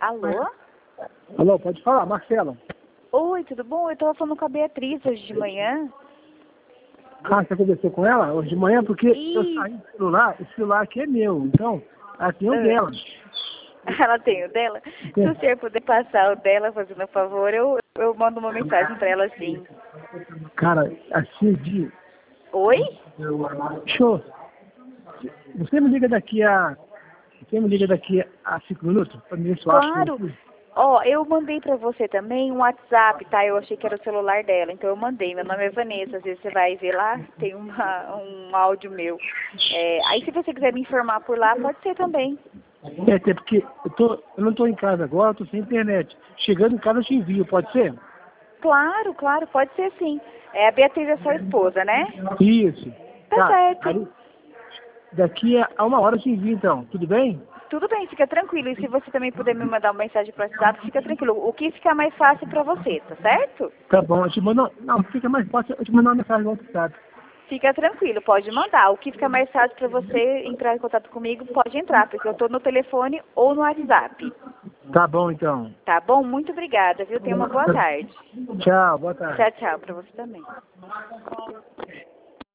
Alô? Alô, pode falar, Marcelo. Oi, tudo bom? Eu tava falando com a Beatriz hoje de manhã. Ah, você conversou com ela hoje de manhã? Porque eu Ih. saí do celular, esse celular aqui é meu, então ela tem o dela. Ela tem o dela? Se o senhor puder passar o dela, fazendo um favor, eu mando uma mensagem pra ela assim. Cara, assim de... Oi? Show. Você me liga daqui a... Você me liga daqui a 5 minutos? Pra mim ver se eu acho Claro. aqui. Ó, eu mandei pra você também um WhatsApp, tá? Eu achei que era o celular dela, então eu mandei. Meu nome é Vanessa, às vezes você vai ver lá, tem um áudio meu. Aí se você quiser me informar por lá, pode ser também. Até porque eu não tô em casa agora, eu tô sem internet. Chegando em casa eu te envio, pode ser? Claro, claro, pode ser sim. A Beatriz é sua esposa, né? Isso. Tá certo. Aí, daqui a 1 hora eu te envio então, tudo bem? Tudo bem, fica tranquilo. E se você também puder me mandar uma mensagem pro WhatsApp, fica tranquilo. O que ficar mais fácil pra você, tá certo? Tá bom, eu te mando... Não, fica mais fácil eu te mandar uma mensagem no WhatsApp. Fica tranquilo, pode mandar. O que fica mais fácil pra você entrar em contato comigo, pode entrar, porque eu tô no telefone ou no WhatsApp. Tá bom, então. Tá bom? Muito obrigada, viu? Tenha uma boa tarde. Tchau, boa tarde. Tchau, tchau, pra você também.